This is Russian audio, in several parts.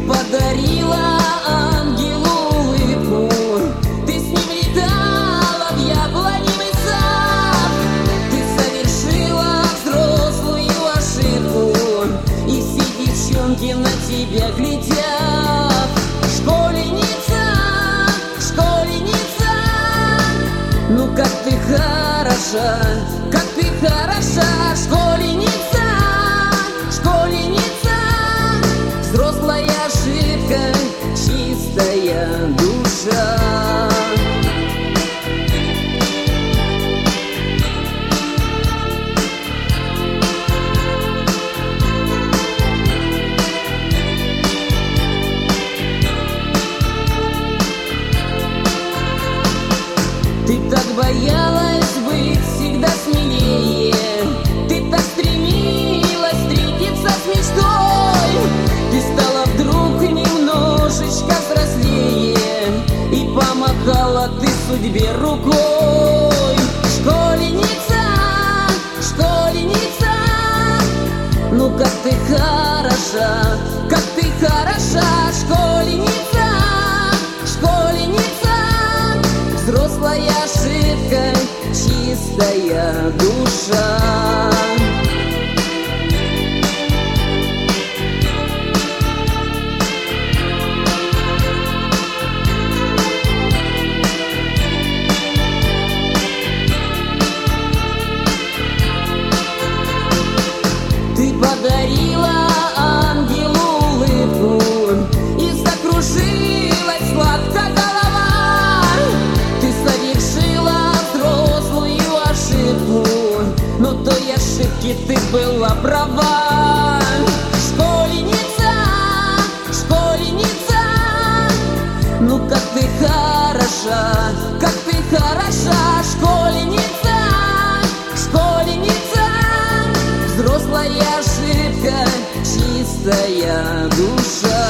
подарила ангелу улыбку, ты с ним летала в яблоневый сад. Ты совершила взрослую ошибку, и все девчонки на тебя глядят. Школьница, школьница, ну как ты хороша, как ты хороша, школьница, школьница. Взрослая ошибка, чистая душа. Ты так боялась быть всегда смелее, ты так стремилась встретиться с мечтой. Ты стала вдруг немножечко взрослее, и помахала ты судьбе рукой. Школьница, школьница, ну как ты хороша, как ты хороша, школьница, школьница. Взрослая ошибка, чистая душа. Ты подарила ангелу улыбку, и закружилась сладко голова. Ты совершила взрослую ошибку, но той ошибки ты была права. Школьница, школьница, ну как ты хороша, как ты хороша, школьница, школьница. Взрослая ошибка, чистая душа.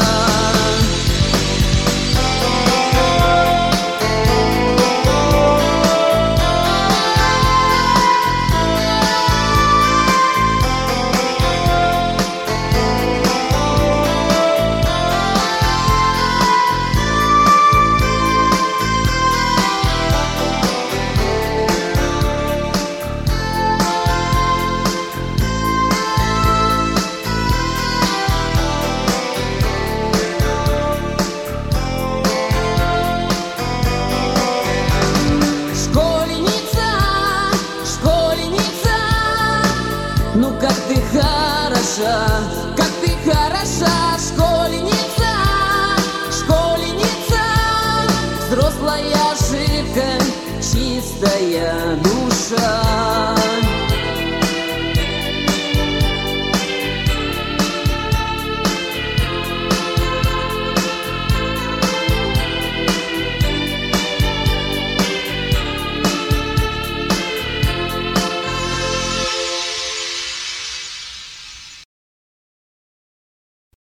Ну как ты хороша, как ты хороша, школьница, школьница. Взрослая ошибка, чистая душа.